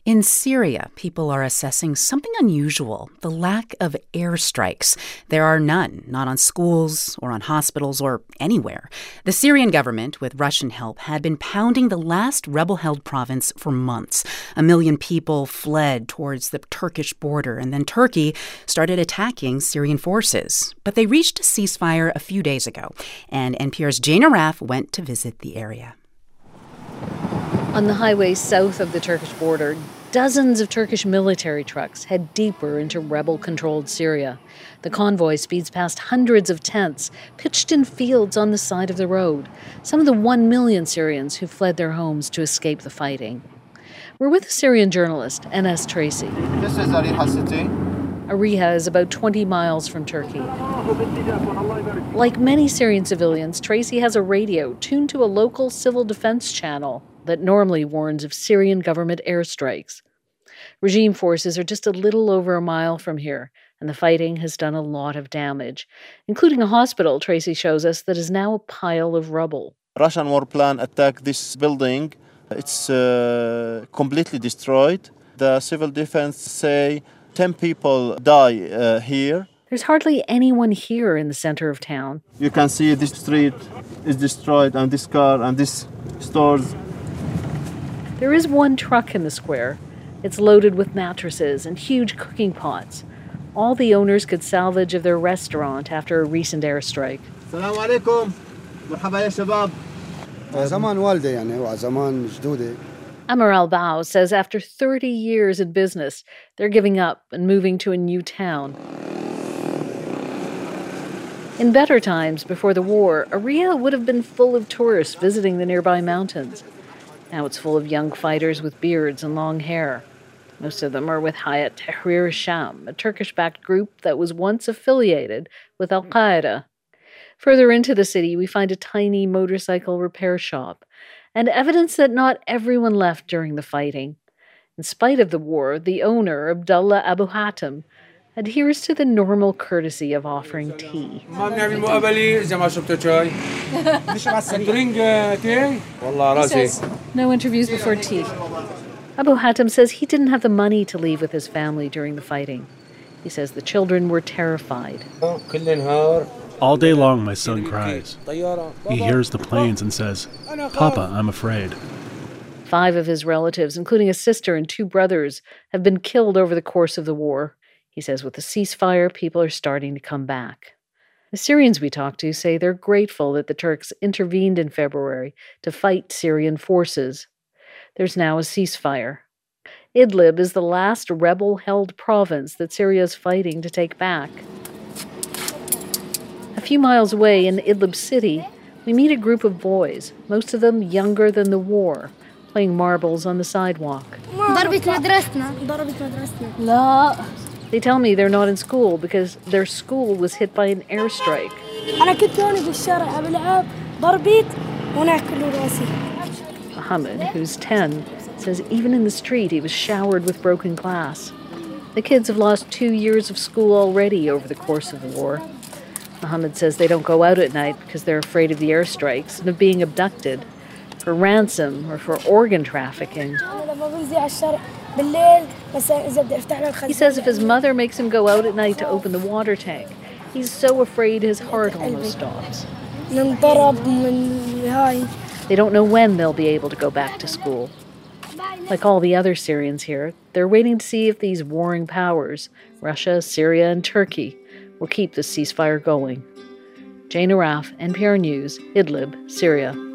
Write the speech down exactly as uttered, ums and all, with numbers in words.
In Syria, people are assessing something unusual, the lack of airstrikes. There are none, not on schools or on hospitals or anywhere. The Syrian government, with Russian help, had been pounding the last rebel-held province for months. A million people fled towards the Turkish border, and then Turkey started attacking Syrian forces. But they reached a ceasefire a few days ago, and N P R's Jane Arraf went to visit the area. On the highway south of the Turkish border, dozens of Turkish military trucks head deeper into rebel-controlled Syria. The convoy speeds past hundreds of tents pitched in fields on the side of the road, some of the one million Syrians who fled their homes to escape the fighting. We're with a Syrian journalist, Enes Tracy. This is Ariha city. Ariha is about twenty miles from Turkey. Like many Syrian civilians, Tracy has a radio tuned to a local civil defense channel that normally warns of Syrian government airstrikes. Regime forces are just a little over a mile from here, and the fighting has done a lot of damage, including a hospital, Tracy shows us, that is now a pile of rubble. Russian war plan attacked this building. It's uh, completely destroyed. The civil defense say ten people die uh, here. There's hardly anyone here in the center of town. You can see this street is destroyed, and this car and this stores. There is one truck in the square. It's loaded with mattresses and huge cooking pots. All the owners could salvage of their restaurant after a recent airstrike. Assalamu alaikum. Marhaba ya shabab. زمان والدة يعني وزمان جدودة. Amar al-Bao says after thirty years in business, they're giving up and moving to a new town. In better times, before the war, Ariha would have been full of tourists visiting the nearby mountains. Now it's full of young fighters with beards and long hair. Most of them are with Hayat Tahrir Sham, a Turkish-backed group that was once affiliated with Al-Qaeda. Further into the city, we find a tiny motorcycle repair shop and evidence that not everyone left during the fighting. In spite of the war, the owner, Abdullah Abu Hatem, adheres to the normal courtesy of offering tea. No interviews before tea. Abu Hatem says he didn't have the money to leave with his family during the fighting. He says the children were terrified. All day long my son cries. He hears the planes and says, "Papa, I'm afraid." Five of his relatives, including a sister and two brothers, have been killed over the course of the war. He says with the ceasefire, people are starting to come back. The Syrians we talked to say they're grateful that the Turks intervened in February to fight Syrian forces. There's now a ceasefire. Idlib is the last rebel-held province that Syria is fighting to take back. A few miles away in Idlib city, we meet a group of boys, most of them younger than the war, playing marbles on the sidewalk. They tell me they're not in school because their school was hit by an airstrike. Mohammed, who's ten, says even in the street he was showered with broken glass. The kids have lost two years of school already over the course of the war. Mohammed says they don't go out at night because they're afraid of the airstrikes and of being abducted for ransom or for organ trafficking. He says if his mother makes him go out at night to open the water tank, he's so afraid his heart almost stops. They don't know when they'll be able to go back to school. Like all the other Syrians here, they're waiting to see if these warring powers, Russia, Syria, and Turkey, will keep the ceasefire going. Jane Arraf, N P R News, Idlib, Syria.